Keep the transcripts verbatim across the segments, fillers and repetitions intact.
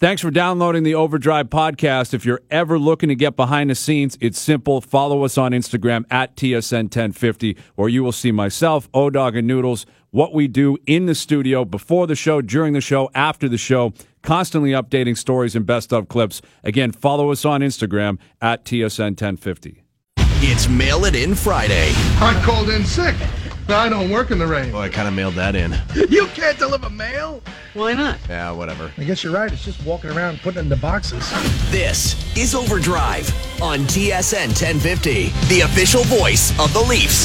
Thanks for downloading the Overdrive podcast. If you're ever looking to get behind the scenes, it's simple. Follow us on Instagram at T S N ten fifty, or you will see myself, O-Dog, and Noodles, what we do in the studio, before the show, during the show, after the show, constantly updating stories and best of clips. Again, follow us on Instagram at T S N ten fifty. It's Mail It In Friday. I called in sick. I don't work in the rain. Well, I kind of mailed that in. You can't deliver mail? Why not? Yeah, whatever. I guess you're right. It's just walking around putting it in the boxes. This is Overdrive on T S N ten fifty, the official voice of the Leafs.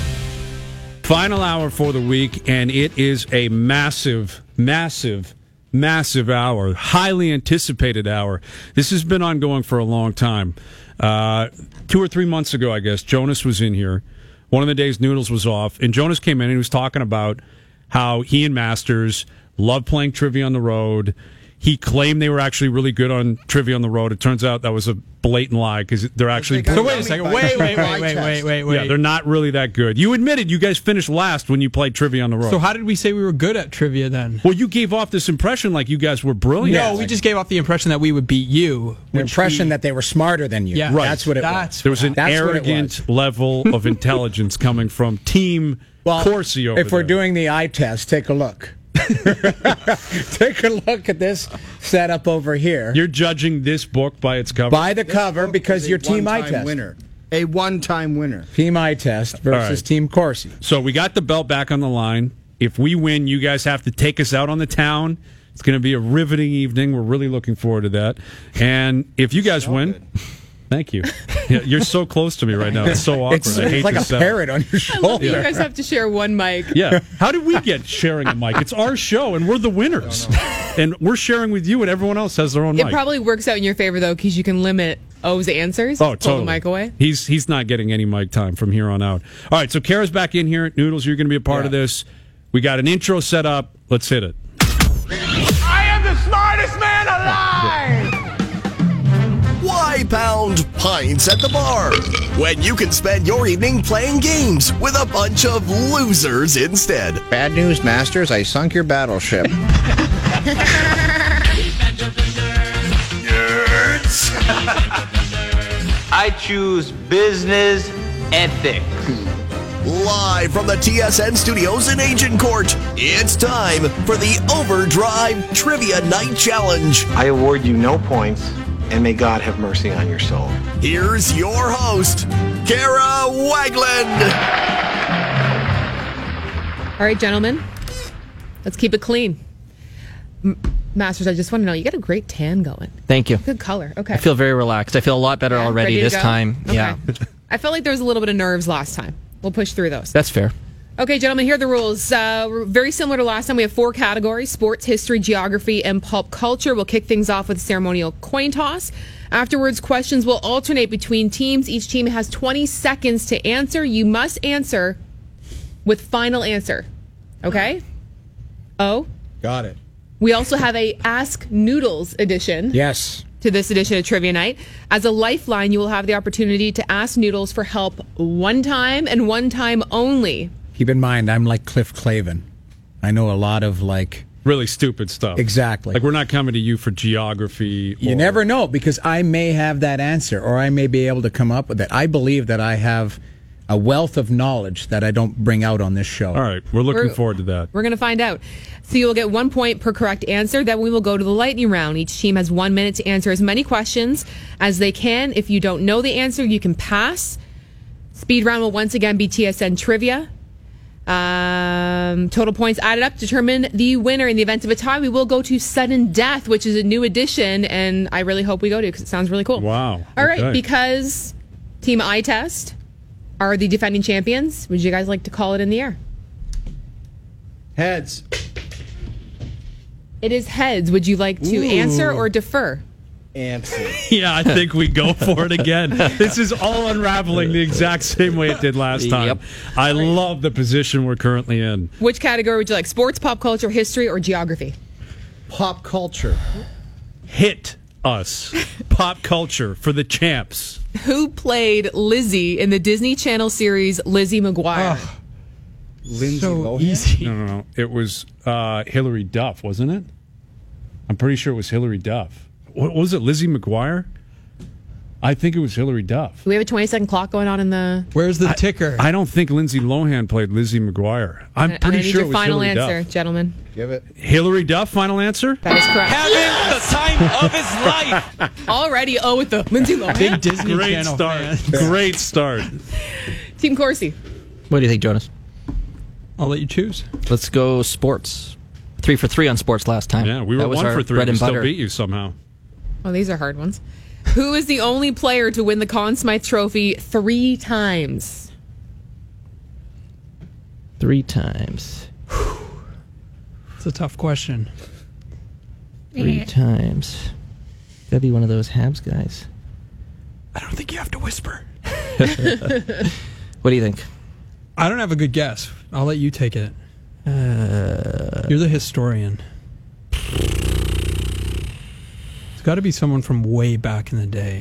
Final hour for the week, and it is a massive, massive, massive hour, highly anticipated hour. This has been ongoing for a long time. Uh, two or three months ago, I guess, Jonas was in here. One of the days Noodles was off, and Jonas came in and he was talking about how he and Masters love playing trivia on the road. He claimed they were actually really good on trivia on the road. It turns out that was a blatant lie because they're actually... So wait a second. Wait, wait, wait, wait, wait, wait, wait. Yeah, they're not really that good. You admitted you guys finished last when you played trivia on the road. So how did we say we were good at trivia then? Well, you gave off this impression like you guys were brilliant. No, we just gave off the impression that we would beat you. The impression we, that they were smarter than you. Yeah, right. That's what it That's was. There was an That's arrogant level of intelligence coming from Team well, Corsi over If we're there. doing the eye test, take a look. Take a look at this setup over here. You're judging this book by its cover? By the cover, because your team eye test. Winner. A one-time winner. Team eye test versus right. Team Corsi. So we got the belt back on the line. If we win, you guys have to take us out on the town. It's going to be a riveting evening. We're really looking forward to that. And if you guys win... Good. Thank you. Yeah, you're so close to me right now. It's so awkward. It's, I hate it's like to a say parrot on your I shoulder. love that you guys have to share one mic. Yeah. How did we get sharing a mic? It's our show, and we're the winners. And we're sharing with you, and everyone else has their own It mic. probably works out in your favor, though, because you can limit O's answers. Oh, Pull totally. the mic away. He's he's not getting any mic time from here on out. All right, so Kara's back in here. Noodles, you're going to be a part Yeah. of this. We got an intro set up. Let's hit it. I am the smartest man alive! Why pound pints at the bar when you can spend your evening playing games with a bunch of losers instead? Bad news, Masters. I sunk your battleship. Nerds! I choose business ethics. Live from the T S N studios in Agincourt, it's time for the Overdrive Trivia Night Challenge. I award you no points, and may God have mercy on your soul. Here's your host, Kara Wagland. All right, gentlemen, let's keep it clean. M- Masters, I just want to know, you got a great tan going. Thank you. Good color. Okay. I feel very relaxed. I feel a lot better Yeah, already ready to this go? time. Okay. Yeah, I felt like there was a little bit of nerves last time. We'll push through those. that's fair. Okay, gentlemen, here are the rules. Uh, we're very similar to last time. We have four categories: sports, history, geography, and pulp culture. We'll kick things off with a ceremonial coin toss. Afterwards, questions will alternate between teams. Each team has twenty seconds to answer. You must answer with final answer. Okay? Oh? Got it. We also have a Ask Noodles edition. Yes. To this edition of Trivia Night. As a lifeline, you will have the opportunity to ask Noodles for help one time and one time only. Keep in mind, I'm like Cliff Clavin. I know a lot of, like... Really stupid stuff. Exactly. Like, we're not coming to you for geography. You or- never know, because I may have that answer, or I may be able to come up with it. I believe that I have a wealth of knowledge that I don't bring out on this show. All right, we're looking We're- forward to that. We're going to find out. So you will get one point per correct answer. Then we will go to the lightning round. Each team has one minute to answer as many questions as they can. If you don't know the answer, you can pass. Speed round will once again be T S N trivia. Um, total points added up determine the winner. In the event of a tie, we will go to sudden death, which is a new addition, and I really hope we go to because it sounds really cool. Wow. All right, Okay. because Team Eye Test are the defending champions. Would you guys like to call it in the air? Heads. It is heads. Would you like to Ooh. answer or defer? Answer. Yeah, I think we go for it again. This is all unraveling the exact same way it did last time. Yep. I love the position we're currently in. Which category would you like? Sports, pop culture, history, or geography? Pop culture. Hit us. Pop culture for the champs. Who played Lizzie in the Disney Channel series Lizzie McGuire? Oh. Lindsay So Lohan. easy. No, no, no. It was uh, Hillary Duff, wasn't it? I'm pretty sure it was Hillary Duff. What was it, Lizzie McGuire? I think it was Hillary Duff. Do we have a twenty second clock going on in the. Where's the ticker? I don't think Lindsay Lohan played Lizzie McGuire. I'm I- pretty I need sure your it was final Hillary answer, Duff. gentlemen. Give it. Hillary Duff, final answer? That is correct. Having the time of his life. Already, oh, with the Lindsay Lohan. Big Disney Great Channel start. fan. Great start. Team Corsi. What do you think, Jonas? I'll let you choose. Let's go sports. Three for three on sports last time. Yeah, we were That was one our for three. bread We and still butter. beat you somehow. Oh, these are hard ones. Who is the only player to win the Conn Smythe Trophy three times? Three times. It's a tough question. Three times. Gotta be one of those Habs guys. I don't think you have to whisper. What do you think? I don't have a good guess. I'll let you take it. Uh, You're the historian. It's got to be someone from way back in the day.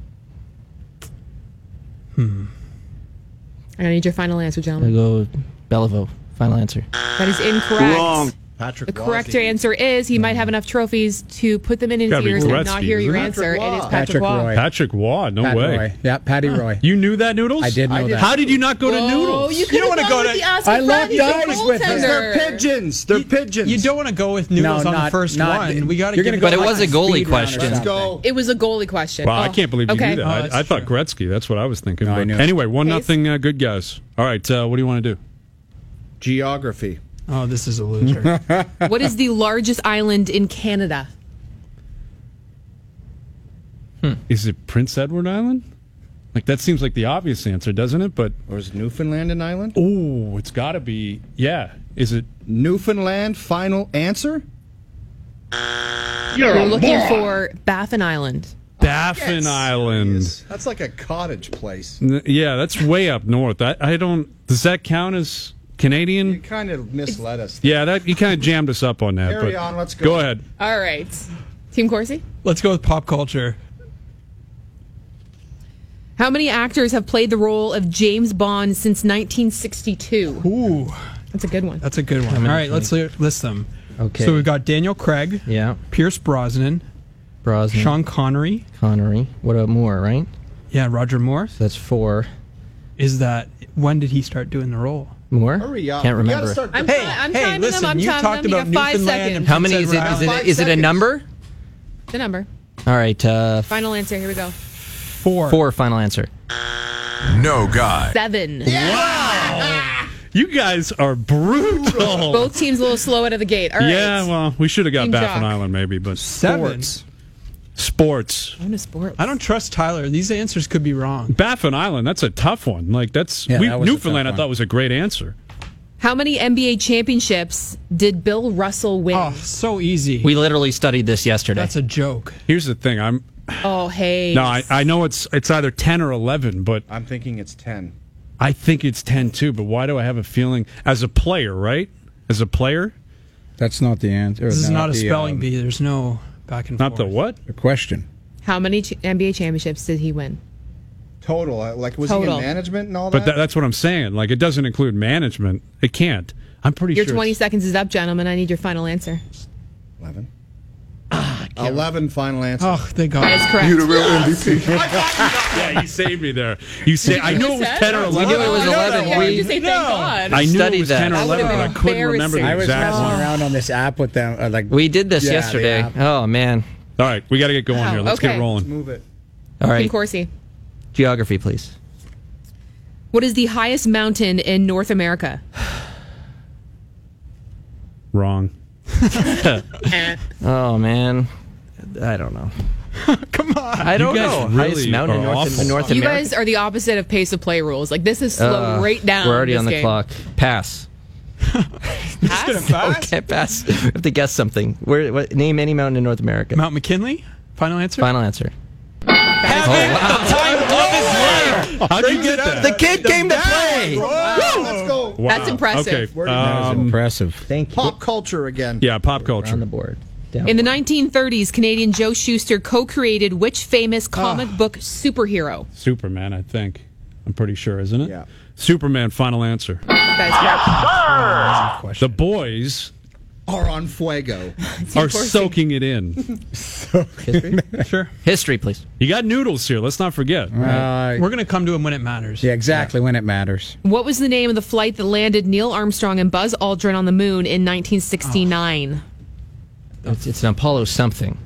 Hmm. I need your final answer, I'll gentlemen. go Beliveau. Final answer. That is incorrect. Wrong. Patrick The Waugh. correct answer is he might have enough trophies to put them in his Gotta be ears and Gretzky, not hear your isn't it? answer. It is Patrick Patrick Patrick Waugh. Roy. Patrick Waugh, no Pat way. Roy. Yeah, Patty Roy. You knew that, Noodles? I did know that. How did you not go to Oh, Noodles? you could have wanna gone go with to- the Ask I a love Friend. He's a guys with him. goaltender. They're pigeons. They're pigeons. You don't want to go with noodles No, on the not- first not- one. We got to you're give gonna it go But it like was a goalie speed round or question. Let's something. go. It was a goalie question. Wow, I Oh, can't believe you okay. knew that. Oh, I, that's I thought true. Gretzky. That's what I was thinking. No, I But knew. anyway, one Ace. nothing. Uh, good guys. All right, uh, what do you want to do? Geography. Oh, this is a loser. What is the largest island in Canada? Is it Prince Edward Island? Like that seems like the obvious answer, doesn't it? But Or is Newfoundland an island? oh, it's got to be. Yeah, is it? Newfoundland, final answer? We're looking for Baffin Island. Baffin Island. That's like a cottage place. N- Yeah, that's way up north. I, I don't. Does that count as You Canadian? kind of misled us. Yeah, that you kind of jammed us up on that. Carry but on, let's go. Go ahead. All right. Team Corsi? Let's go with pop culture. How many actors have played the role of James Bond since nineteen sixty-two? Ooh, That's a good one. that's a good one. All right, let's li- list them. Okay. So we've got Daniel Craig, Yeah. Pierce Brosnan, Brosnan. Sean Connery, Connery. What about Moore, right? yeah, Roger Moore. So that's four. Is that when did he start doing the role? More? Hurry up. Can't We gotta remember. start I'm, Hey, ti- I'm hey, timing listen, them. I'm you timing talked them. You about got five Newfoundland seconds. and How many is it? Prince Is Edward it, Five is it a seconds. number? The number. All right. Uh, Final answer. Here we go. Four. four. Final answer. No guy. Seven. You guys are brutal. Both teams a little slow out of the gate. All right. Yeah, well, we should have got Team Baffin Jock. Island maybe, but Seven. Sports. sports. I'm a sport. I don't trust Tyler. These answers could be wrong. Baffin Island, that's a tough one. Like that's Yeah, we, that was a Newfoundland. I tough thought one. was a great answer. How many N B A championships did Bill Russell win? Oh, so easy. We literally studied this yesterday. That's a joke. Here's the thing. I'm Oh, hey. no, I, I know it's it's either ten or eleven, but I'm thinking it's ten. I think it's ten too. But why do I have a feeling as a player, right? As a player, That's not the answer. This is No, not a the, spelling um, bee. There's no back and not forth. the what? The question. How many ch- N B A championships did he win? Total. uh, Like, was he Total. in management and all that? But that, that's what I'm saying. Like it doesn't include management. It can't. I'm pretty Your sure. twenty it's- seconds is up, gentlemen. I need your final answer. eleven. eleven, final answer. Oh, they got That is it. correct. You the real M V P. Yeah, you saved me there. You say I knew it was said? ten or We eleven. knew it was Oh, no, eleven. no, We- you say thank God. I knew it studied was that. ten or That would've eleven, but I been couldn't remember the I was exact messing one. around on this app with them. Uh, like we did this Yeah, the yesterday. app. Oh man. All right, we got to get going Wow, here. Let's okay. get rolling. Move it. All Team right. Corsi. Geography, please. What is the highest mountain in North America? Wrong. Oh man. I don't know. Come on. I don't guys know. really Highest mountain in are North, awful. in North You America. guys are the opposite of pace of play rules. Like this is slow Uh, right down. We're already this on the game. clock. Pass. Pass? Pass? Okay, pass. We have to guess something. Where? What, name any mountain in North America. Mount McKinley. Final answer. Final answer. How'd you get that? The kid came to play. Let's go. Wow. That's impressive. Okay. Where did that was um, impressive. Thank you. Pop culture again. yeah, pop On culture. the board. Down. In the nineteen thirties, Canadian Joe Shuster co-created which famous comic book superhero? Superman, I think. I'm pretty sure, isn't it? Yeah. Superman, final answer. That is correct. The boys are on fuego. Are soaking it in. History? Sure. History, please. You got noodles here. Let's not forget. Uh, We're going to come to him when it matters. yeah, exactly when it matters. What was the name of the flight that landed Neil Armstrong and Buzz Aldrin on the moon in nineteen sixty-nine? It's, it's an Apollo something.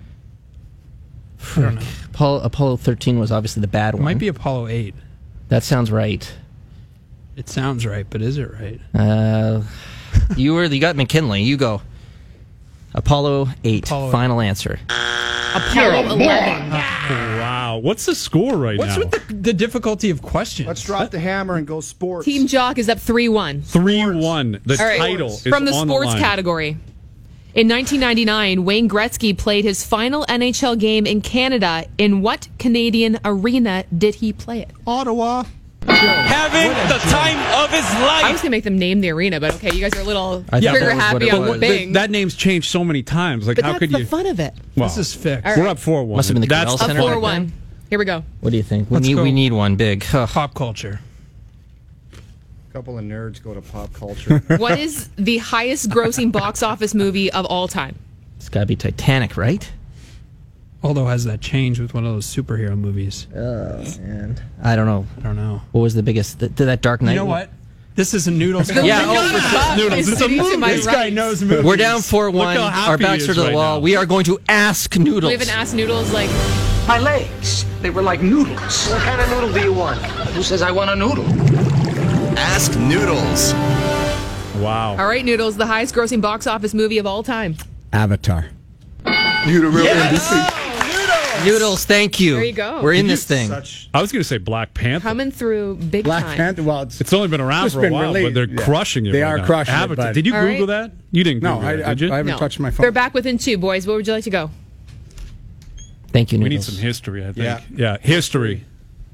I don't know. Apollo, Apollo thirteen was obviously the bad It one. might be Apollo eight. That sounds right. It sounds right, but is it right? Uh, you were you got McKinley. You go. Apollo eight. Apollo eight. Final answer. Apollo eleven. Wow. What's the score right What's now? with the, the difficulty of questions? Let's drop the hammer and go sports. Team Jock is up three one. three one. The All right. title is From the on sports line. category. In nineteen ninety-nine, Wayne Gretzky played his final N H L game in Canada. In what Canadian arena did he play it? Ottawa. Having the time of his life. I was going to make them name the arena, but okay, you guys are a little I thought trigger that was happy what it on was. Bing. That name's changed so many times. Like, but how that's could the you? fun of it. Well, This is fixed. All We're right. up four one. Must have been the That's Cornell Up Center. four back one. then. Here we go. What do you think? We Let's need go. we need one big. Ugh. Pop culture. A couple of nerds go to pop culture. What is the highest grossing box office movie of all time? It's got to be Titanic, right? Although has that changed with one of those superhero movies? Oh man, I don't know. I don't know. What was the biggest? Th- did that Dark Knight? You know what? This is a noodles. Yeah, oh, for sure. Noodles. It's a Sitting to movie. my This right. guy knows movies. We're down four one. how happy Our he backs is are to the right wall. now. We are going to ask Noodles. We haven't asked Noodles like My legs, they were like noodles. What kind of noodle do you want? Who says I want a noodle? Ask Noodles. Wow. All right, Noodles, the highest grossing box office movie of all time. Avatar. You the real M V P. Noodles, thank you. There you go. We're in this thing. Such I was going to say Black Panther. Coming through big Black time. Panther. Well, it's, It's only been around Just for a been while, released. but they're Yeah. crushing it. They right are now. crushing it, Avatar. but- Did you All Google right. that? You didn't no, Google I, that, I, did you? I haven't No. touched my phone. They're back within two, boys. Where would you like to go? Thank you, we need Noodles. some history, I think. Yeah. Yeah, history.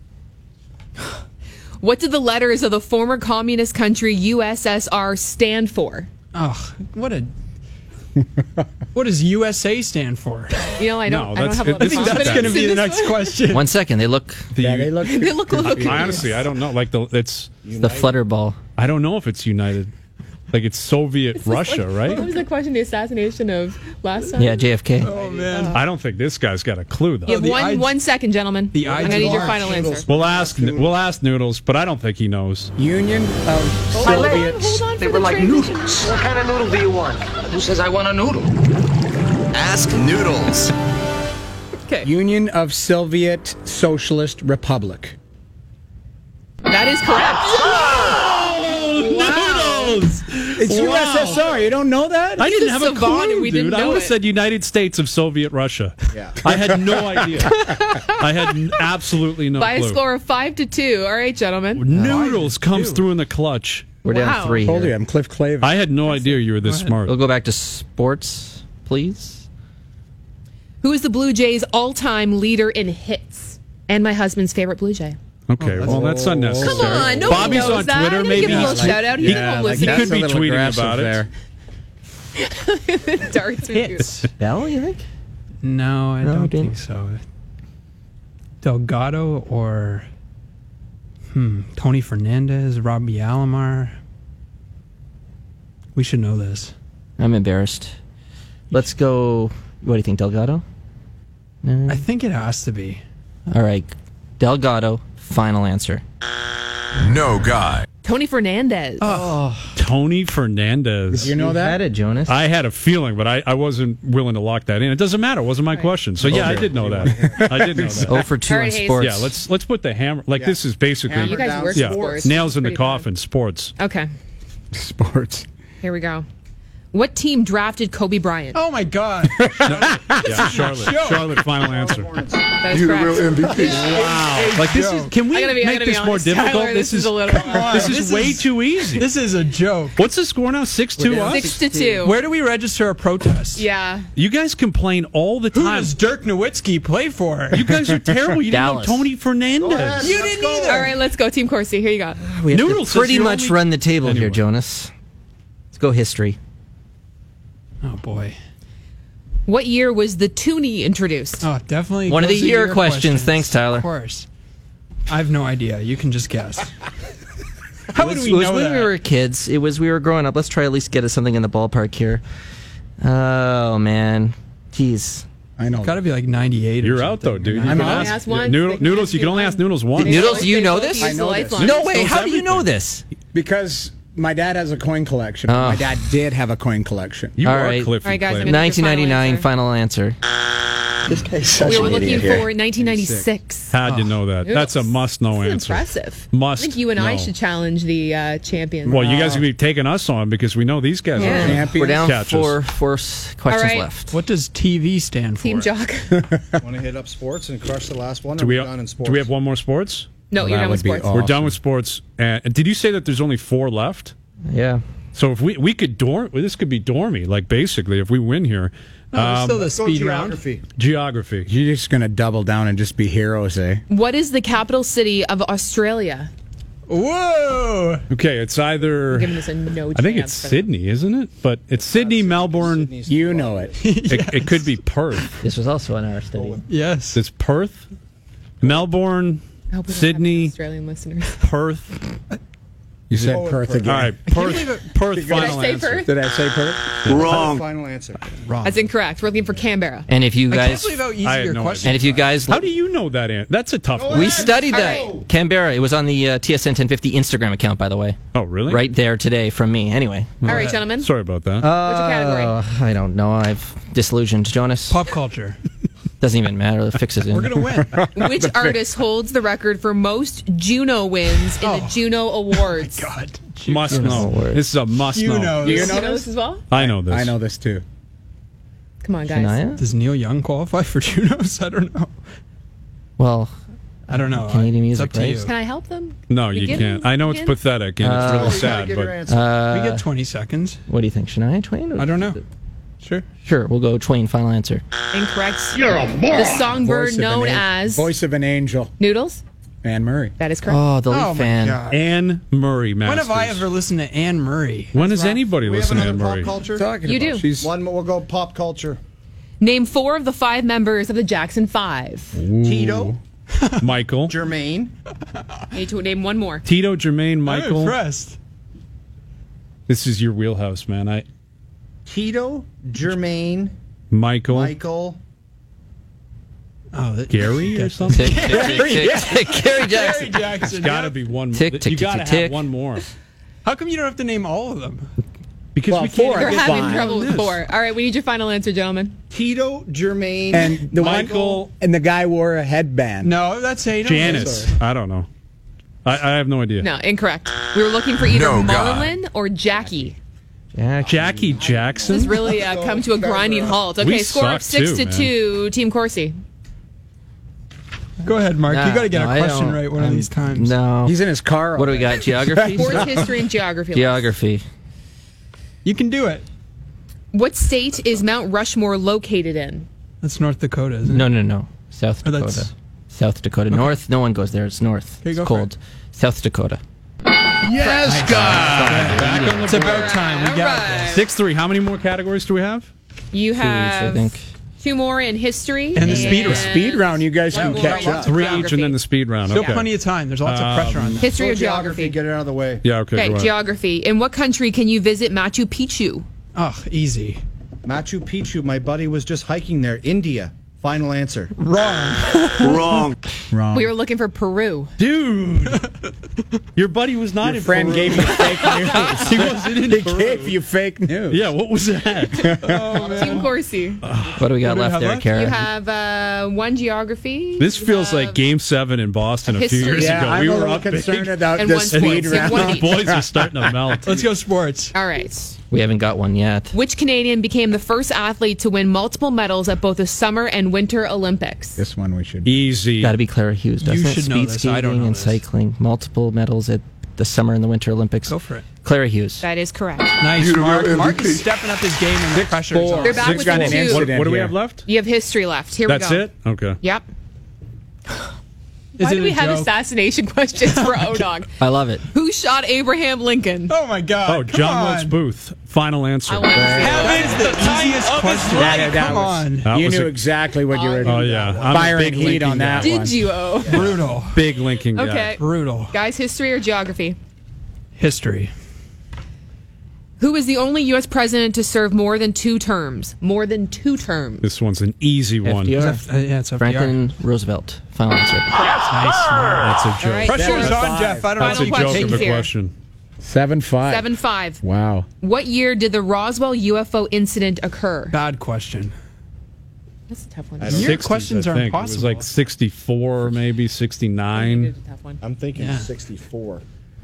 What did the letters of the former communist country U S S R stand for? Oh, what a. What does U S A stand for? You know, I don't, No, I don't that's- have a lot I of think that's That's going to confidence be in the this next one. question. One second. They look The yeah, U- they look. They look a little I honestly, I don't know. Like the it's, the flutter ball. I don't know if it's united. Like it's Soviet Russia, What right? was the question? The assassination of last time? Yeah, J F K. Oh man. I don't think this guy's got a clue though. You have the one I- one second, gentlemen. the I'm gonna need your I- final answer. We'll ask. We'll ask Noodles, but I don't think he knows. Union of My Hold on, Soviet. hold on They for were the like transition. noodles. What kind of noodle do you want? Who says I want a noodle? Ask Noodles. Okay, Union of Soviet Socialist Republic. that is correct. Noodles. It's U S S R. You don't know that? I He's didn't a have a savant clue, and we dude. didn't I know would have it. said United States of Soviet Russia. Yeah. I had no idea. I had n- absolutely no By a clue. score of five to two. All right, gentlemen. Noodles comes through in the clutch. We're Wow. down three Told you, here. I'm Cliff Clave. I had no idea you were this smart. We'll go back to sports, please. Who is the Blue Jays' all-time leader in hits? And my husband's favorite Blue Jay. Okay, well that's unnecessary. Come on, nobody Bobby's knows on that. Twitter. I'm gonna Maybe give him a he's little shout out. He's yeah, home like He listening. could that's a be little tweeting aggressive about it. there. Darts with you. Hits. Bell, you think? No, I No, don't didn't. think so. Delgado or hmm, Tony Fernandez, Robbie Alomar. We should know this. I'm embarrassed. Let's go. What do you think, Delgado? No. I think it has to be. All right, Delgado. Final answer. No guy. Tony Fernandez. Tony Fernandez. Did you know that? Had it, Jonas. I had a feeling, but I, I wasn't willing to lock that in. It doesn't matter. It wasn't my question. So yeah, I did know that. I did know that. oh for two All in right, Hayes. sports. Yeah, let's let's put the hammer. Like this is basically Hammer you guys down work yeah, in sports. nails in the Pretty bad. coffin. Sports. Okay, Sports. here we go. What team drafted Kobe Bryant? Oh my God! Yeah, Charlotte. Charlotte. Final answer. That is correct. M V P. Wow. Like this is. Can we I gotta be, I make gotta be this more honest, difficult? Tyler, this, is a little. This is This way is- too easy. This is a joke. What's the score now? Six two down us. Six to two. Where do we register a protest? Yeah. You guys complain all the Who time. does Dirk Nowitzki play for? You guys are terrible. You didn't know Dallas. Tony Fernandez. You didn't either. All right, let's go, Team Corsi. Here you go. We have Noodles to says pretty you're much only- run the table Anyway. here, Jonas. Let's go history. Oh boy. What year was the Toonie introduced? Oh, definitely. One of the goes to year your questions. Thanks, Tyler. Of course. I have no idea. You can just guess. How it would was, we it was know when that? we were kids. It was we were growing up. Let's try at least get us something in the ballpark here. Oh man, jeez. I know. Got to be like ninety-eight. You're or out though, something. dude. You I'm can out. ask- Ask one. Noodle- They can noodles. ask You can you only one. ask noodles once. They Noodles, both- you they know both this? use I the know this. lifeline. No way. knows How do you know everything. this? Because my dad has a coin collection. Oh. My dad did have a coin collection. You All are right. Cliffy. All right, guys, Clay. I'm gonna- nineteen ninety-nine. Final answer. This guy's such We were an looking idiot here. for nineteen ninety-six. How'd you know that? That's a must-know This is answer. impressive. Must I think you and I know. should challenge the uh, champions. Well, you guys will be taking us on because we know these guys Yeah. are Champions. We're down catches. four, four s- questions All right. left. What does T V stand for? Team Jock. Want to hit up sports and crush the last one? Do or we, are we done in sports? do we have one more sports? No, Well, you're that done with would be sports. awesome. We're done with sports. And and did you say that there's only four left? Yeah. So if we we could dorm, this could be dormy, like basically if we win here. No, there's Um, still the Let's go speed round. geography. geography. You're just going to double down and just be heroes, eh? What is the capital city of Australia? Whoa! Okay, it's either. I'm giving this a no I think chance it's for Sydney, isn't it? But it's Sydney, Melbourne. Sydney's You the know one. it. It, it could be Perth. This was also an hour study. Yes. It's Perth, Melbourne, I hope we don't have Sydney, Australian listeners. Perth. You said Oh, Perth Perth. again. All right, Perth. Perth. Did I Final say answer. Perth? Did I say Perth? Final answer. Wrong. That's incorrect. We're looking for Canberra. And if you I can't guys, believe how easy I had your no question. and if you guys, How do you know that? Ant? That's a tough one. we studied All that right. Canberra. It was on the uh, T S N ten fifty Instagram account, by the way. Oh, really? Right there today from me. Anyway. All right, gentlemen. Sorry about that. What's your category? Uh, I don't know. I've disillusioned Jonas. Pop culture. Doesn't even matter. The fix is in. We're gonna win. Which artist holds the record for most Juno wins in the Oh. Juno Awards? God. must you know. know. This is a must You know. know You this. know You know this? this as well? I know this. I know this too. Come on, guys. Shania? Does Neil Young qualify for Junos? I don't know. Well, I don't know. Canadian It's music, up to right? you. Can I help them? No, you Begin? can't. I know it's Begin? pathetic and it's Uh, really You gotta sad, give your but answer. uh, we get twenty seconds. what do you think? Shania Twain? I don't know. Sure. Sure, we'll go Twain. Final answer. Incorrect. You're a moron. The songbird Voice of an known an- as Voice of an Angel, Noodles. Anne Murray. That is correct. Oh, the lead Oh my fan. God. Anne Murray, When Masters. have I ever listened to Anne Murray? When does anybody we have listen to another Anne pop Murray? culture. Talking You about. do. She's One more. We'll go pop culture. Name four of the five members of the Jackson Five. Tito, Michael. Jermaine, Need to name one more. Tito, Jermaine, I'm Michael. impressed. This is your wheelhouse, man. I Tito, Jermaine, Michael, Michael. Oh, that, Gary or something. Tick, tick, tick, tick, tick. Gary Jackson. Gary Jackson. Got to yeah. be one. Tick, you tick, got to tick, have tick. one more How come you don't have to name all of them? because Well, we four can't. We're It's having fine. trouble with This. four. All right, we need your final answer, gentlemen. Tito, Jermaine, and the Michael- one, and the guy wore a headband. No, that's Hayden. Janice. I don't know. I, I have no idea. No, incorrect. We were looking for either No, God. Marlon or Jackie. Jack. Jackie This Jackson. really uh, come to a grinding halt. Okay, We score up suck six too, to man. two. Team Corsi. Go ahead, Mark. Nah, you got to get no, a I question don't- right one of um, these times. No. He's in his car. What do we already. got? Geography? Sports history and geography. Geography. You can do it. What state is Mount Rushmore located in? That's North Dakota, isn't it? No, no, no. South Oh, Dakota. that's- South Dakota. North, no one goes there. It's north. Okay, it's go for cold. South Dakota. Yes, God. Back on the It's board. about time. We All got right. this. Six three. How many more categories do we have? You Two each, I have think. two more in history And the speed round. Speed round, you guys can one catch more up. in Three each, geography. and then the speed round. Still Okay. plenty of time. There's lots of pressure on that. History Go or geography? Get it out of the way. Yeah. Okay. Okay, go ahead. geography. In what country can you visit Machu Picchu? Oh, easy. Machu Picchu. My buddy was just hiking there. India. Final answer. Wrong. Wrong. Wrong. We were looking for Peru. Dude, your buddy was not Your in friend Peru. gave you fake news. He wasn't in He Peru. gave you fake news. Yeah. What was that? Team Corsi. What do we got What do we left have there, left? Kara? You have uh, one geography. This You feels have- like Game Seven in Boston a few History. years Yeah, ago. I'm we a were little up big. concerned about And the one speed sports. And round. one The boys are starting to melt. Let's go sports. All right. We haven't got one yet. Which Canadian became the first athlete to win multiple medals at both the Summer and Winter Olympics? This one we should. Easy. Got to be Clara Hughes, doesn't it? should know Speed this. skating I don't know and this. cycling. Multiple medals at the Summer and the Winter Olympics. Go for it. Clara Hughes. That is correct. Nice, Mark. Mark is stepping up his game and the pressure's four. on. They're back Six with got you an two. incident What, what do we here. have left? You have history left. Here That's we go. it. Okay. Yep. Is Why it do a we have joke? assassination questions for O-Dog? I love it. Who shot Abraham Lincoln? Oh my God! Oh, come John on. Wilkes Booth. Final answer. I want to see That that. is the easiest question. That- that Come was- on. That you was knew a- exactly what you were Oh yeah, I'm a firing big heat Lincoln on that guy. one. Did you, O? Brutal. Big Lincoln guy. Okay. Brutal. Guys, history or geography? History. Who is the only U S president to serve more than two terms? More than two terms. This one's an easy one. F D R. F- uh, yeah, it's F D R. Franklin Roosevelt. Final answer. Nice. That's a joke. All right, Pressure's so- on, Jeff. I don't That's know. a Final joke of a questions here. question. Seven five. Seven five. Wow. What year did the Roswell U F O incident occur? Bad question. That's a tough one. Your sixties, questions I are think. impossible. It was like sixty-four, maybe sixty-nine. That's a tough one. I'm thinking Yeah. sixty-four.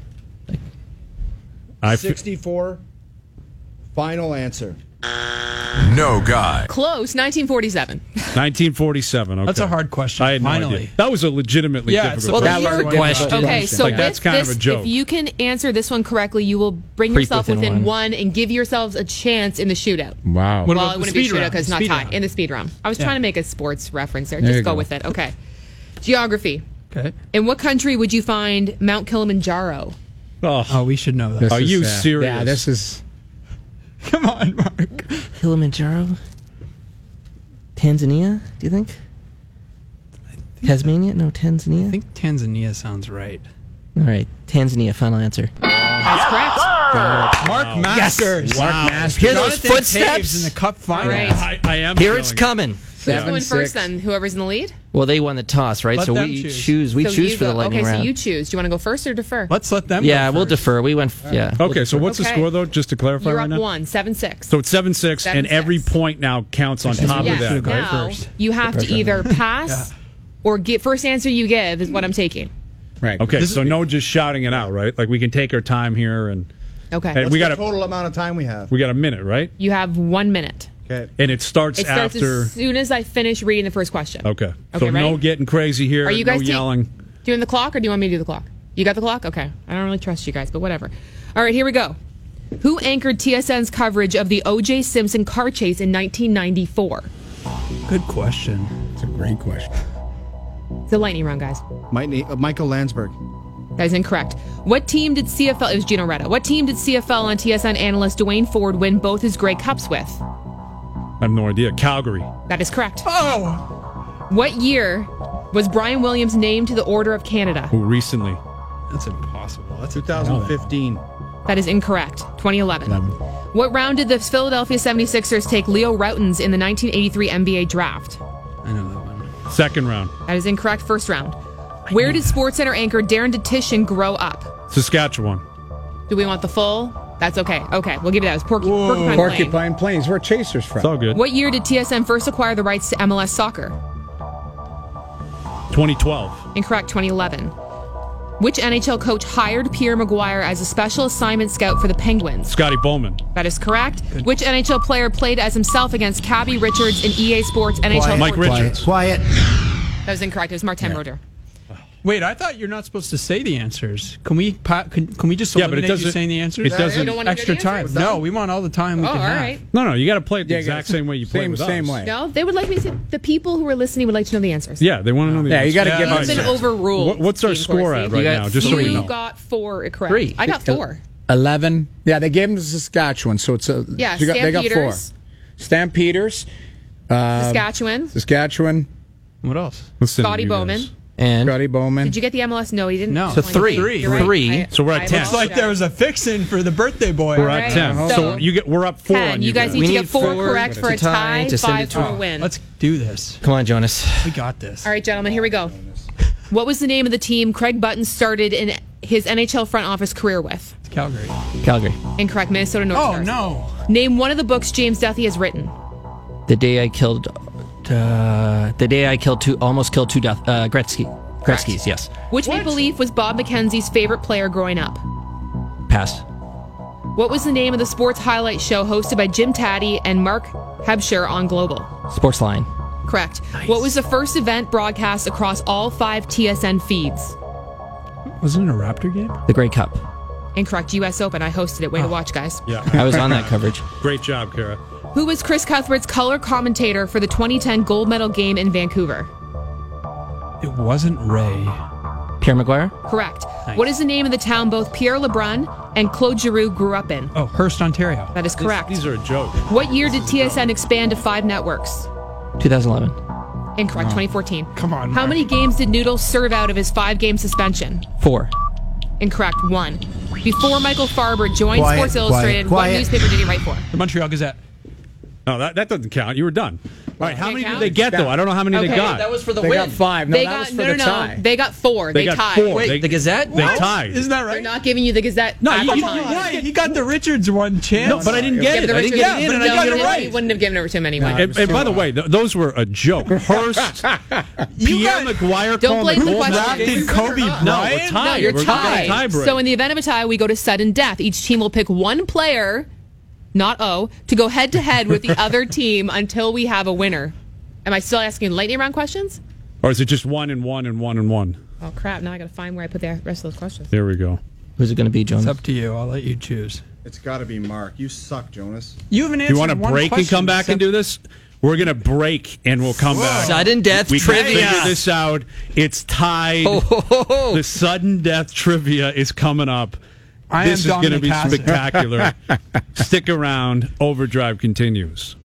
I f- sixty-four. Final answer. No guy. Close. nineteen forty-seven. nineteen forty-seven. Okay. That's a hard question. I had no Finally. idea. That was a legitimately Yeah, it's difficult the That question. was a question. Okay, so Like, this, that's kind of this- a joke. if you can answer this one correctly, you will bring Creep yourself within within one. one. and give yourselves a chance in the shootout. Wow. What well, about it the wouldn't be a speed shootout round? because it's not Speed tied. round. In the speed round. I was Yeah. trying to make a sports reference there. There Just you go, go. with it. Okay. Geography. Okay. In what country would you find Mount Kilimanjaro? Oh, Oh, we should know that. This Are is, you uh, serious? Yeah, this is. Come on, Mark. Kilimanjaro? Tanzania, do you think? Tasmania? No, Tanzania? I think Tanzania sounds right. All right, Tanzania, final answer. That's correct. Mark Masters. Mark Masters. Hear those Jonathan footsteps? Taves in the cup final. All right. I, I am. Here it's feeling it. coming. Who's Seven, going first six. then? Whoever's in the lead? Well, they won the toss, right? Let so them we choose. choose. We So choose you for the go- lightning Okay, round. so you choose. Do you want to go first or defer? Let's let them yeah, go we'll first. defer. We went. f- Yeah. we'll Okay, so defer. what's the Okay. score though? Just to clarify You're right up now. one, seven six. So it's seven six, Seven, and every six. point now counts on top yes. of that. Should've gone Now first. you have to either pass or get first answer you give is what I'm taking. Right. Okay, This so is- no just shouting it out, right? Like we can take our time here, and Okay. and What's we got the a total amount of time we have? we got a minute, right? You have one minute. Okay. And it starts, It starts after. as soon as I finish reading the first question. Okay, so Okay, no ready? getting crazy here. Are you guys no take- yelling? Doing the clock, or do you want me to do the clock? You got the clock? Okay. I don't really trust you guys, but whatever. All right, here we go. Who anchored T S N's coverage of the O J Simpson car chase in nineteen ninety-four? Good question. It's a great question. It's a lightning round, guys. Might need- uh, Michael Landsberg. That is incorrect. What team did C F L... It was Gino Retta. What team did C F L on T S N analyst Dwayne Ford win both his Grey Cups with? I have no idea. Calgary. That is correct. Oh! What year was Brian Williams named to the Order of Canada? Who recently? That's impossible. That's twenty fifteen. That is incorrect. twenty eleven. What round did the Philadelphia seventy-sixers take Leo Rautins in the nineteen eighty-three N B A draft? I know that one. Second round. That is incorrect. First round. Where did SportsCenter anchor Darren DeTitian grow up? Saskatchewan. Do we want the full? That's okay. Okay, we'll give you that. It was Porky, Porcupine Plain. Porcupine Plains. Where Chasers from? It's all good. What year did T S N first acquire the rights to M L S soccer? twenty twelve. Incorrect. twenty eleven. Which N H L coach hired Pierre Maguire as a special assignment scout for the Penguins? Scotty Bowman. That is correct. Which N H L player played as himself against Cabby Richards in E A Sports N H L Mike fourteen? Richards. Quiet. That was incorrect. It was Martin Roder. Wait, I thought you're not supposed to say the answers. Can we pa- can, can we just Yeah, but it eliminate you doesn't- saying the answers? it doesn't- You don't want to Extra hear the time. answers? No, we want all the time we Oh, can all have. right. No, no, you got to play it the Yeah, exact yeah. same way you play Same- with same us. way. No, they would like me to. The people who are listening would like to know the answers. Yeah, they want to know the Yeah, you answers. got to Yeah, give that's us. It's been overruled. What- what's our Team score Corsi. at right You got now? Just so we You know. got four correct. Three. I got four. eleven. Yeah, they gave him to Saskatchewan, so it's a. Yeah, you got, they got four. Stampeders. Stampeders. Uh, Saskatchewan. Saskatchewan. What else? Listen to Scotty you Bowman. guys. And Scotty Bowman. Did you get the M L S? No, he didn't. No. So three. Three. You're right. Three. I- So we're at I ten. It's like apologize. there was a fix-in for the birthday boy. We're All at right. ten. So- So you get we're up four ten. on You guys need We to need get four four correct to for a tie tie, to send five it for to- a win. Let's do this. come on, Jonas. We got this. All right, gentlemen, here we go. What was the name of the team Craig Button started in his N H L front office career with? It's Calgary. Calgary. Incorrect. Minnesota North Oh, Stars. no. Name one of the books James Duthie has written. The day I killed. Uh, the day I killed two. Almost killed two. Death. Uh, Gretzky. Gretzky's. Yes. Which Maple Leaf was Bob McKenzie's favorite player growing up? Pass. What was the name of the sports highlight show hosted by Jim Taddy and Mark Hebscher on Global? Sportsline. Correct. What was the first event broadcast across all five T S N feeds? Wasn't it a Raptor game? The Grey Cup. Incorrect. U S Open. I hosted it. Way to watch, guys. Yeah. I was on that coverage. Great job, Kara. Who was Chris Cuthbert's color commentator for the twenty ten gold medal game in Vancouver? It wasn't Ray. Pierre Maguire. Correct. Nice. What is the name of the town both Pierre LeBrun and Claude Giroux grew up in? Oh, Hearst, Ontario. That is correct. These, these are a joke. What year did T S N expand to five networks? twenty eleven. Incorrect. twenty fourteen. Come on, How Mark. many games did Noodles serve out of his five-game suspension? Four. Incorrect. One. Before Michael Farber joined Quiet, Sports Illustrated, quiet, quiet. what newspaper did he write for? The Montreal Gazette. No, that, that doesn't count. You were done. All right, how many count? did they get, though? I don't know how many Okay, they got. That was for the They win. got five. No, they that got was for no, the no, tie. no. They got four. They They, got tied. four. Wait, They- the Gazette? They What? tied. Isn't that They're right? not giving you the Gazette. No, at you- the you- time. you- Why? He got the Richards one chance. No, but I didn't Give get it. the I didn't Richards- get it in, and I no, got you it didn't- right. You wouldn't have given it to him anyway. No. And, and by the way, th- those were a joke. Hurst, Pierre got- McGuire, Don't called blame the gold question. medal. Drafted Kobe No, we're Bryant? tied. No, you're We're gonna tied. tie break. So in the event of a tie, we go to sudden death. Each team will pick one player, not O, to go head to head with the other team until we have a winner. Am I still asking lightning round questions? Or is it just one and one and one and one? Oh crap! Now I got to find where I put the rest of those questions. There we go. Who's it going to be, Jonas? It's up to you. I'll let you choose. It's got to be Mark. You suck, Jonas. You haven't answered You want to one break and question come back except- and do this? We're going to break and we'll come back. Sudden death we trivia. can figure this out. It's tied. Ho, ho, ho, ho. The sudden death trivia is coming up. I this am is going to Dominic be Hassett. spectacular. Stick around. Overdrive continues.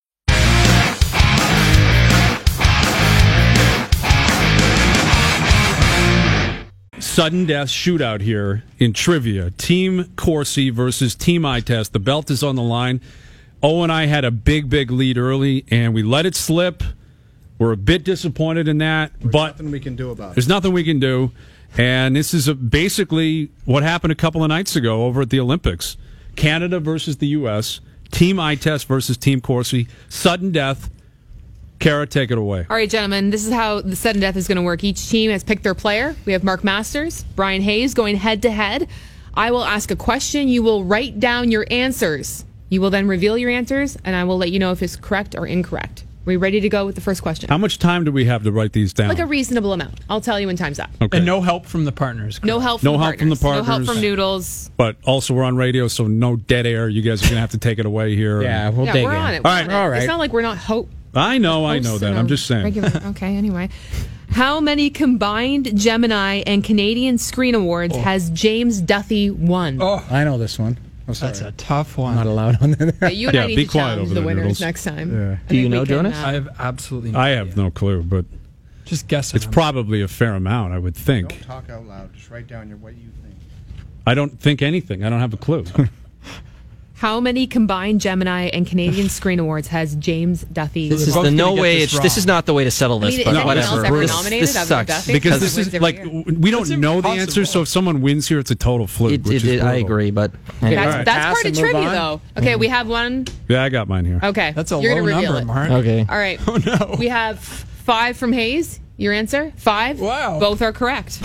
Sudden death shootout here in trivia. Team Corsi versus Team Eye Test. The belt is on the line. O and I had a big, big lead early, and we let it slip. We're a bit disappointed in that, There's but nothing we can do about it. there's nothing we can do. And this is a, basically what happened a couple of nights ago over at the Olympics. Canada versus the U S. Team Eye Test versus Team Corsi. Sudden death. Kara, take it away. All right, gentlemen, this is how the sudden death is going to work. Each team has picked their player. We have Mark Masters, Brian Hayes going head to head. I will ask a question. You will write down your answers. You will then reveal your answers, and I will let you know if it's correct or incorrect. Are we ready to go with the first question? How much time do we have to write these down? Like a reasonable amount. I'll tell you when time's up. Okay. And no help from the partners. No help from, No the, help from partners. the No help partners. from Noodles. But also we're on radio, so no dead air. You guys are going to have to take it away here. Yeah, we'll yeah, dig we're in. on it. All We're right. on it. All right. It's not like we're not hope. I know, I know hosts that. in I'm a just saying. regular- okay, anyway. How many combined Gemini and Canadian Screen Awards has James Duthie won? Oh, I know this one. I'm sorry. that's a tough I'm one. not allowed on that. Yeah, you and Yeah, I need be to quiet challenge over the there, winners Noodles. next time. Yeah. I Do think you we know, can, Jonas? uh, I have absolutely no I have idea. no clue, but Just guessing. it's probably a fair amount, I would think. Don't talk out loud. Just write down your what you think. I don't think anything. I don't have a clue. How many combined Gemini and Canadian Screen Awards has James Duthie? This is both the gonna no get way. this It's, this wrong. is not the way to settle I this, mean, but is anyone whatever. else ever this nominated this other than sucks. Duthie? Because Because this it is wins like, every we don't It's know the impossible. answer, so if someone wins here, it's a total fluke. It, which it, is it, I brutal. agree, but That's, All right. that's Pass part of and move trivia, on. though. Okay, we have one. Yeah, I got mine here. Okay. That's a You're low gonna reveal number, it. Mark. okay. All right. Oh, no. We have five from Hayes. Your answer? Five? Wow. Both are correct.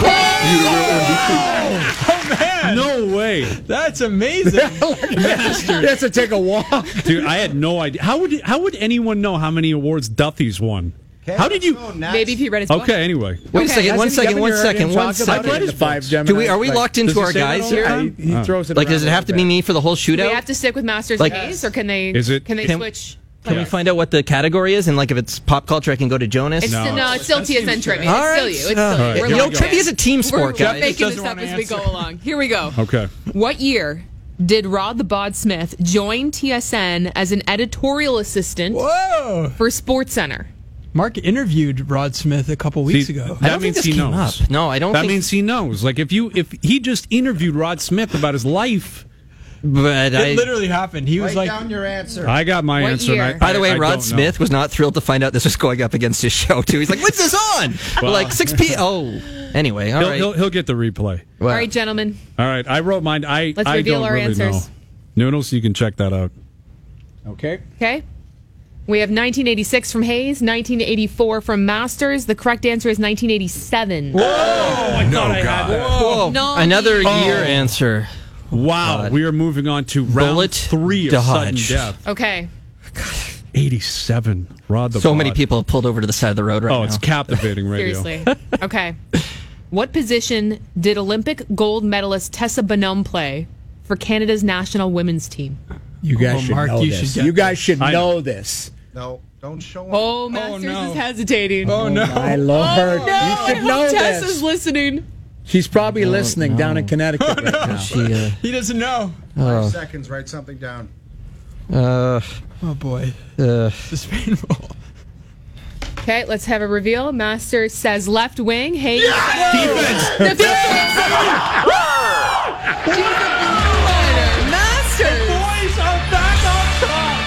Oh, man. No way. That's amazing. He has to take a walk. Dude, I had no idea. How would how would anyone know how many awards Duthie's won? How did you? Maybe if you read his book. Okay, anyway. Wait a Okay. second. One Hasn't he- second. haven't One you heard him second. One talk about second. the five Gemini, Do we? Are we like- locked into Does he our say that guys all the here? time? He, he throws it Like, around does it a have to little be bit. me for the whole Do we shootout? have to stick with Masters Like- and Hayes, or can they? Is it- Can they Can- switch? Can we find out what the category is? And like, if it's pop culture, I can go to Jonas. It's No. still, no, it's still T S N trivia. All It's right. still you. It's still All you. right. We're You know, locked trivia in. is a team We're, sport, we're guys. making Just this doesn't up wanna as we answer. go along. Here we go. Okay. What year did Rod the Bod Smith join T S N as an editorial assistant Whoa. for SportsCenter? Mark interviewed Rod Smith a couple weeks See, ago. I That don't think means this he came knows. up. No, I don't That think- means he knows. Like if you if he just interviewed Rod Smith about his life. But It I. literally happened. He was Write like, down your answer. I got my What answer. and year? I- By the I- way, I Rod don't know. Smith was not thrilled to find out this was going up against his show too. He's like, "When's this on?" We're like six p. Oh, anyway, all He'll, right. he'll, he'll get the replay. Well, All right, gentlemen. All right, I wrote mine. I Let's I reveal don't our really answers. know. Noodles, you can check that out. Okay. Okay. We have nineteen eighty-six from Hayes, nineteen eighty-four from Masters. The correct answer is nineteen eighty-seven. No God. Whoa. No. Another Oh. year answer. Wow, God. we are moving on to round Bullet three of dodge. sudden death. Okay. eighty-seven. Rod the So many Bod. people have pulled over to the side of the road right Oh, now. it's captivating radio. Seriously. Okay. What position did Olympic gold medalist Tessa Bonhomme play for Canada's national women's team? You guys Oh, should Mark, know you this. should get You guys should I know. know this. No, don't show him. Oh, Masters no. is hesitating. oh no. My lord, No, you I should hope know Tessa's this. listening. She's probably listening down in Connecticut right now. She, uh, He doesn't know. Five seconds. Write something down. uh, Oh boy. uh, This is painful. Okay, let's have a reveal. Masters says left wing. Hayes. Defense. Defense. Masters. Boys are back on top.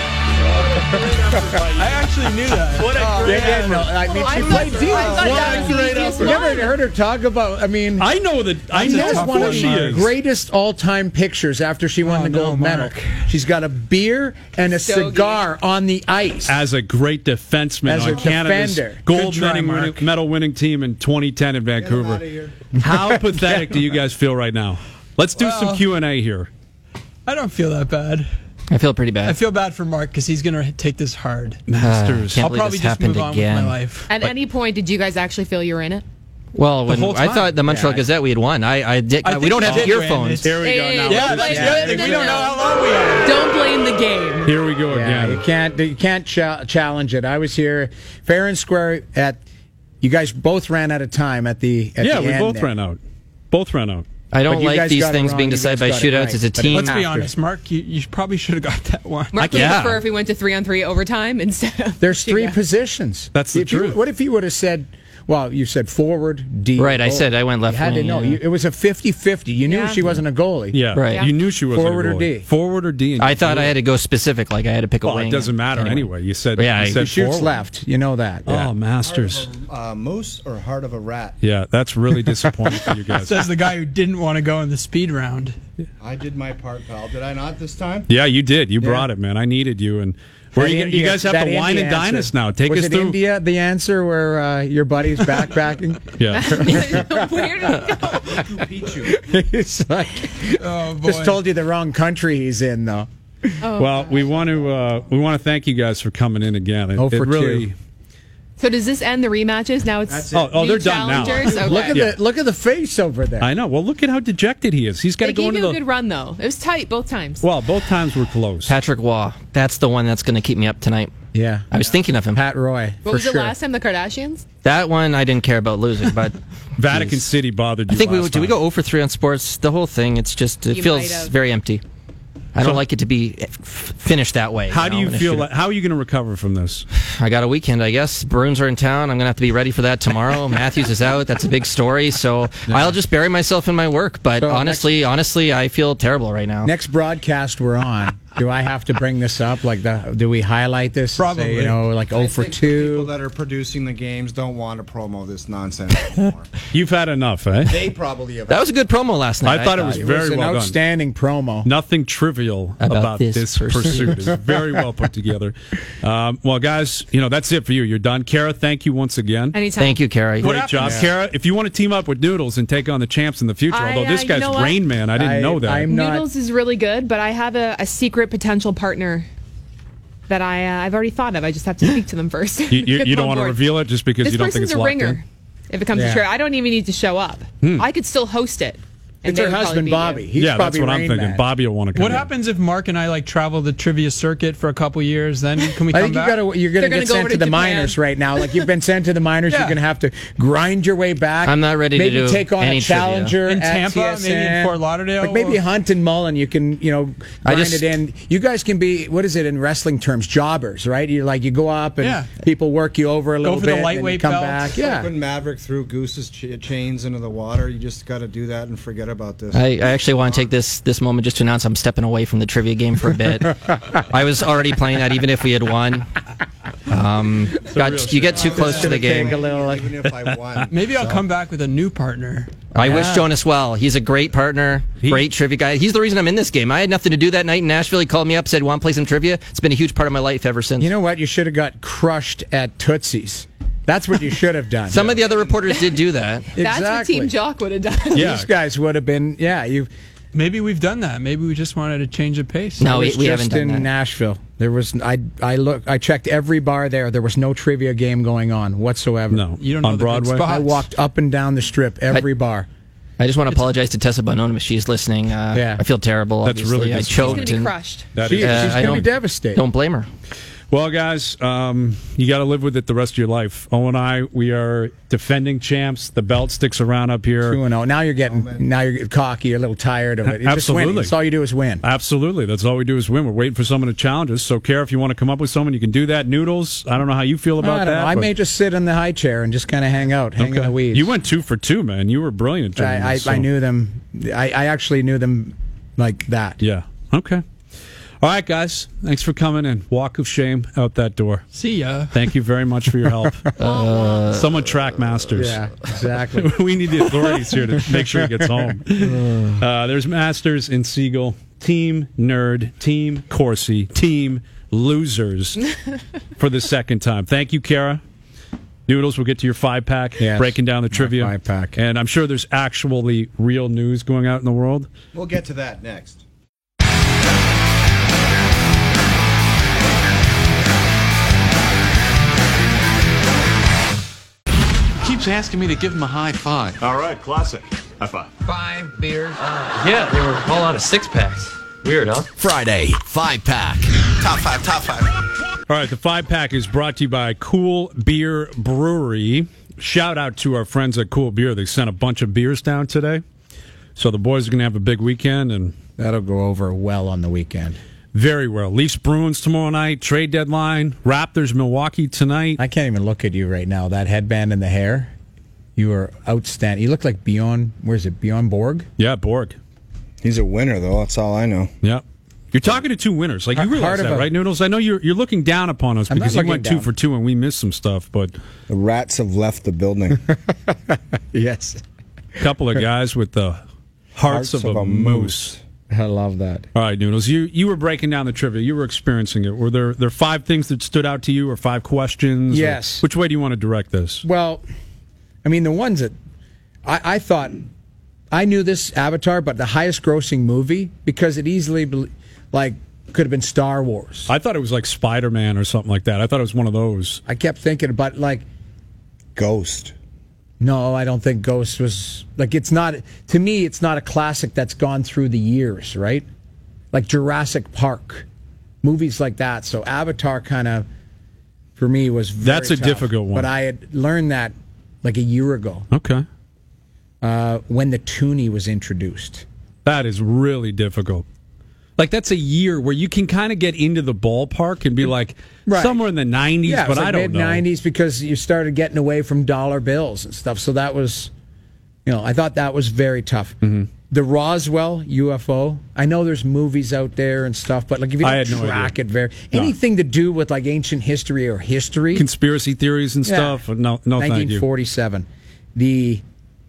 I actually knew that. What a great yeah. no, I mean, Oh, she I played thought- Venus. I thought that was the easiest You never one. heard her talk about, I mean... I know that. I She know has how one cool of she the is. greatest all-time pictures after she won Oh, the no, gold medal. Mark. She's got a beer and a Stogie. cigar on the ice. As a great defenseman As on a Canada's defender. gold Good try, winning, Mark. medal winning team in twenty ten in Vancouver. How pathetic do you guys feel right now? Let's do some Well- Q and A here. I don't feel that bad. I feel pretty bad. I feel bad for Mark because he's going to take this hard. Masters. Can't I'll believe probably this just happened move on again. with my life. At any point, did you guys actually feel you were in it? Well, when whole I time. thought the Montreal Yeah. Gazette we had won, I, I did. I we think don't we have did win. earphones. It's- Here we go Hey, now. Yeah, don't that's blame- the other no, thing. no, We don't no. know how long we have. Don't blame the game. Here we go Yeah, again. you can't you can't cha- challenge it. I was here fair and square at. You guys both ran out of time at the. At Yeah, the we end both there. ran out. Both ran out. I don't But you like guys these got it things wrong. being You decided guys by got it shootouts. right. It's a But team. Let's be After. honest, Mark. You, you probably should have got that one. Mark would Yeah. prefer if we went to three on three overtime instead of. There's three Yeah. positions. That's the If you- truth. What if you would have said? Well, you said forward, D. Right, I goalie. said I went left You had to wing, know. yeah. You, it was a fifty-fifty. You knew Yeah. she wasn't a goalie. Yeah, Right. You knew she was Forward or D? Forward or D? and I you thought knew I had it. to go specific, like I had to pick a Well, wing. it doesn't matter anyway. You said. Yeah, you he said He shoots forward. left. You know that. Oh, Masters. Uh, moose or heart of a rat? Yeah, that's really disappointing for you guys. Says the guy who didn't want to go in the speed round. I did my part, pal. Did I not this time? Yeah, you did. You brought it, man. I needed you, and where That you, India- you guys have that to wine India and dine answer. us now. Take was us it through. India the answer where uh, your buddy's backpacking? Yeah. Where did it go? It's like Oh boy. just told you the wrong country he's in, though. Well, we want to uh, we want to thank you guys for coming in again. It, Oh, for it really. two. So does this end the rematches? Now it's That's it. Oh, oh, new they're done now. challengers? Okay. Look at Yeah. the look at the face over there. I know. Well, look at how dejected he is. He's got They to go gave into you the. a good run though. It was tight both times. Well, both times were close. Patrick Waugh. That's the one that's going to keep me up tonight. Yeah, I was thinking of him. Pat Roy. what for was sure. it last time? The Kardashians? That one I didn't care about losing, but Vatican Jeez. City bothered I you. think we last did. We time. go zero for three on sports. The whole thing. It's just it You feels might have. very empty. I don't So- like it to be f- finished that way. How you do know, you in a feel? shootout. Like, how are you going to recover from this? I got a weekend, I guess. Bruins are in town. I'm going to have to be ready for that tomorrow. Matthews is out. That's a big story. So I'll just bury myself in my work. But So honestly, honestly, I feel terrible right now. Next broadcast we're on. Do I have to bring this up? Like, the, do we highlight this? Say, Probably. you know, like oh for I think the people two. that are producing the games don't want to promo this nonsense anymore. You've had enough, eh? They probably have. That was a good promo last night. I thought it was It very was an well done. outstanding promo. Nothing trivial About about, this this, pursuit. pursuit. It's very well put together. Um, well, guys, you know that's it for you. You're done. Kara, thank you once again. Anytime. Thank you, Carrie. Great job, Kara. If you want to team up with Noodles and take on the champs in the future, I, although this uh, you guy's know what? Rain Man, I didn't I- know that. I'm not. Noodles is really good, but I have a, a secret potential partner that I uh, I've already thought of. I just have to speak to them first. you you, Get you them don't on want to board. reveal it just because This you don't think person's it's a locked ringer. in? If it comes Yeah. to true, I don't even need to show up. I could still host it. and It's they her would probably husband, be Bobby. you. He's yeah, that's probably what I'm Rain thinking. Man. Bobby will want to come. What in. happens if Mark and I like travel the trivia circuit for a couple years? Then can we I come think you back? gotta, you're going They're to gonna get go sent over to to the Japan. minors right now. Like you've been sent to the minors, Yeah. you're going to have to grind your way back. I'm not ready to maybe do take on any a challenger In at Tampa, T S N. maybe in Fort Lauderdale? Like maybe Hunt and Mullen, you can you know grind I just- it in. You guys can be what is it in wrestling terms? Jobbers, right? You like you go up and Yeah. people work you over a little for the bit, and lightweight you come belt. back. Like Yeah. when Maverick threw Goose's ch- chains into the water, you just got to do that and forget about this. I, I actually want to take this this moment just to announce I'm stepping away from the trivia game for a bit. I was already playing that even if we had won. Um, got, you get too close to the Take a game. little like. Even if I won. Maybe I'll come back with a new partner. I wish Jonas well. He's a great partner, great trivia guy. He's the reason I'm in this game. I had nothing to do that night in Nashville. He called me up, said, "Want to play some trivia?" It's been a huge part of my life ever since. You know what? You should have got crushed at Tootsie's. That's what you should have done. Some of the other reporters did do that. That's what Exactly. Team Jock would have done. Yeah. These guys would have been. Yeah, you. Maybe we've done that. Maybe we just wanted to change the pace. No, I we, was we just haven't done in that. Nashville. There was I I look I checked every bar there. There was no trivia game going on whatsoever. No, You don't know on the good Broadway. spots. I walked up and down the strip every bar. I just want to apologize to Tessa Bonone if she's listening. Uh, Yeah. I feel terrible. That's Obviously. really I good. She's going choked. to be and crushed. That She, is- Uh, she's I going to be don't- devastated. Don't blame her. Well, guys, um, you got to live with it the rest of your life. Owen and I, we are defending champs. The belt sticks around up here. two and oh. Now you're getting, oh, now you're getting cocky. You're a little tired of it. You're Absolutely. Just That's all you do is win. Absolutely. That's all we do is win. We're waiting for someone to challenge us. So, Kara, if you want to come up with someone, you can do that. Noodles, I don't know how you feel about I don't that. know. I may just sit in the high chair and just kind of hang out, hang Okay. in the weeds. You went two for two, man. You were brilliant. during I, I, this, so- I knew them. I, I actually knew them like that. Yeah. Okay. All right, guys. Thanks for coming in. Walk of shame out that door. See ya. Thank you very much for your help. uh, Someone track Masters. Yeah, exactly. We need the authorities here to make sure he gets home. Uh, there's Masters in Siegel. Team Nerd, Team Corsi, Team Losers for the second time. Thank you, Kara. Noodles, we'll get to your five-pack, Yes, breaking down the my trivia. five-pack. And I'm sure there's actually real news going out in the world. We'll get to that next. Keeps asking me to give him a high five. All right, classic. High five. Five beers. Yeah, they were all out of six packs. Weird, huh? Friday, five pack. Top five, top five. All right, the five-pack is brought to you by Cool Beer Brewery. Shout out to our friends at Cool Beer. They sent a bunch of beers down today. So the boys are going to have a big weekend, and That'll go over well on the weekend. very well. Leafs Bruins tomorrow night, trade deadline. Raptors Milwaukee tonight. I can't even look at you right now. That headband and the hair, you are outstanding. You look like Bjorn. Where's it? Bjorn Borg. Yeah, Borg. He's a winner, though. That's all I know. Yeah. You're talking to two winners. Like, you Heart realize of that, a- right, Noodles? I know you're you're looking down upon us I'm not because you looking went two down. for two and we missed some stuff, but The rats have left the building. Yes, a couple of guys with the hearts, of, a, moose. I love that. All right, Noodles, you, you were breaking down the trivia. You were experiencing it. Were there, there five things that stood out to you or five questions? Or Yes. which way do you want to direct this? Well, I mean, the ones that I, I thought I knew this Avatar, but the highest grossing movie because it easily bel- like could have been Star Wars. I thought it was like Spider-Man or something like that. I thought it was one of those. I kept thinking about like. Ghost. No, I don't think Ghost was like it's not to me it's not a classic that's gone through the years, right? Like Jurassic Park. Movies like that. So Avatar kind of for me was very That's a tough. difficult one. But I had learned that like a year ago. Okay. Uh, when the Toonie was introduced. That is really difficult. Like, that's a year where you can kind of get into the ballpark and be like, Right. somewhere in the nineties, Yeah, it but was like I don't mid know. nineties because you started getting away from dollar bills and stuff. So that was, you know, I thought that was very tough. Mm-hmm. The Roswell U F O. I know there's movies out there and stuff, but like if you I don't had no track idea. it very No. anything to do with like ancient history or history. Conspiracy theories and Yeah. stuff. No, no, thank you. nineteen forty-seven. The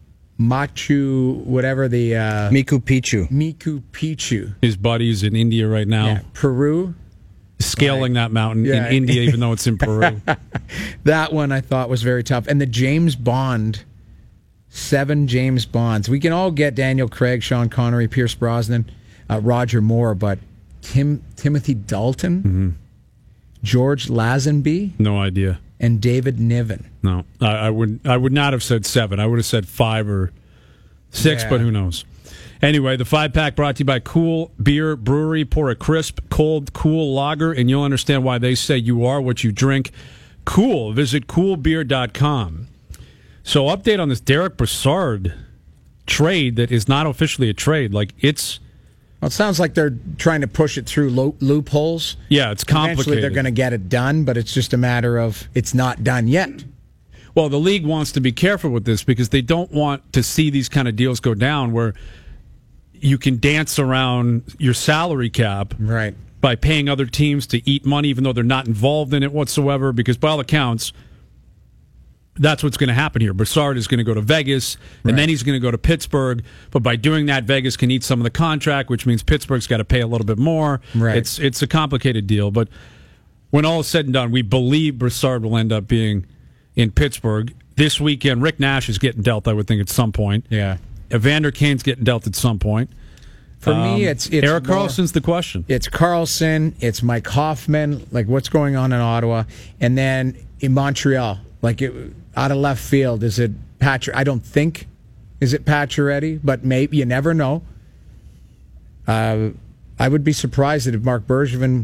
Machu, whatever the uh, Miku Picchu. Miku Picchu. His buddies in India right now, Yeah, Peru. scaling that mountain Yeah. in India, even though it's in Peru. That one I thought was very tough. And the James Bond, seven James Bonds. We can all get Daniel Craig, Sean Connery, Pierce Brosnan, uh, Roger Moore, but Tim Timothy Dalton, Mm-hmm. George Lazenby, No idea. and David Niven. No, I, I would. I would not have said seven. I would have said five or six, Yeah. but who knows? Anyway, the five pack brought to you by Cool Beer Brewery. Pour a crisp, cold, cool lager, and you'll understand why they say you are what you drink. Cool. Visit cool beer dot com. So, update on this Derek Brassard trade that is not officially a trade. Like it's. Well, it sounds like they're trying to push it through lo- loopholes. Yeah, it's complicated. Eventually, they're going to get it done, but it's just a matter of it's not done yet. Well, the league wants to be careful with this because they don't want to see these kind of deals go down where you can dance around your salary cap Right. by paying other teams to eat money even though they're not involved in it whatsoever, because by all accounts, that's what's going to happen here. Brassard is going to go to Vegas, and Right. then he's going to go to Pittsburgh. But by doing that, Vegas can eat some of the contract, which means Pittsburgh's got to pay a little bit more. Right. It's it's a complicated deal. But when all is said and done, we believe Brassard will end up being in Pittsburgh this weekend. Rick Nash is getting dealt, I would think, at some point. Yeah. Evander Kane's getting dealt at some point. For Um, me, it's, it's Eric more- Carlson's the question. It's Carlson. It's Mike Hoffman. Like what's going on in Ottawa, and then in Montreal, like it, out of left field, is it Patcher? I don't think is it Pacioretty, but maybe you never know. Uh, I would be surprised that if Mark Bergevin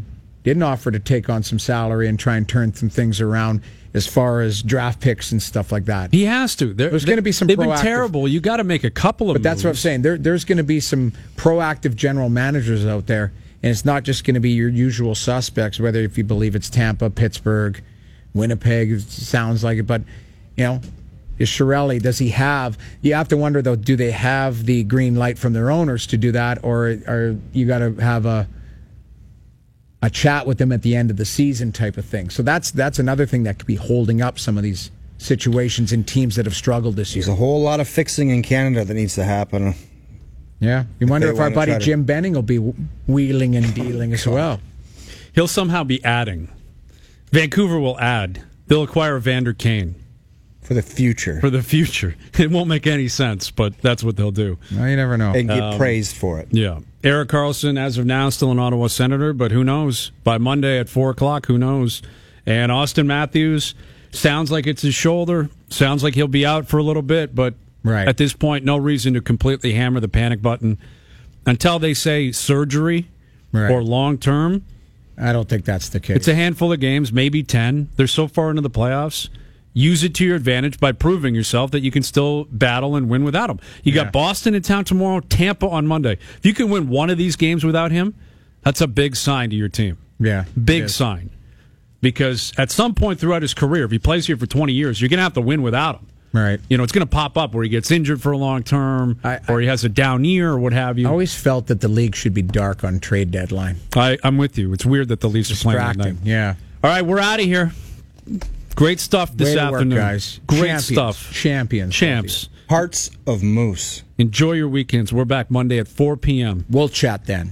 didn't offer to take on some salary and try and turn some things around as far as draft picks and stuff like that. He has to. There, there's going to be some They've proactive, been terrible. You got to make a couple of But that's moves. what I'm saying. There, there's going to be some proactive general managers out there, and it's not just going to be your usual suspects, whether if you believe it's Tampa, Pittsburgh, Winnipeg, it sounds like it. But, you know, is Chiarelli, does he have, you have to wonder, though, do they have the green light from their owners to do that, or are you got to have a a chat with them at the end of the season type of thing? So that's that's another thing that could be holding up some of these situations in teams that have struggled this year. There's a whole lot of fixing in Canada that needs to happen. Yeah, you wonder if, they our wanna buddy try to- Jim Benning will be wheeling and dealing as well. He'll somehow be adding. Vancouver will add. They'll acquire Evander Kane. For the future. For the future. It won't make any sense, but that's what they'll do. No, you never know. And get Um, praised for it. Yeah. Eric Carlson, as of now, still an Ottawa Senator, but who knows? By Monday at four o'clock, who knows? And Austin Matthews, sounds like it's his shoulder. Sounds like he'll be out for a little bit, but right. at this point, no reason to completely hammer the panic button. Until they say surgery Right. or long term, I don't think that's the case. it's a handful of games, maybe ten. They're so far into the playoffs. Use it to your advantage by proving yourself that you can still battle and win without him. You Yeah. got Boston in town tomorrow, Tampa on Monday. If you can win one of these games without him, that's a big sign to your team. Yeah, Big it is. sign. Because at some point throughout his career, if he plays here for twenty years, you're going to have to win without him. Right. You know, it's going to pop up where he gets injured for a long term, I- or he has a down year, or what have you. I always felt that the league should be dark on trade deadline. I, I'm with you. It's weird that the Leafs are playing that night. Distracting. Yeah. All right, we're out of here. Great stuff this Way to work, afternoon, guys. Great Champions. stuff. Champions. Champs. Hearts of Moose. Enjoy your weekends. We're back Monday at four p.m. We'll chat then.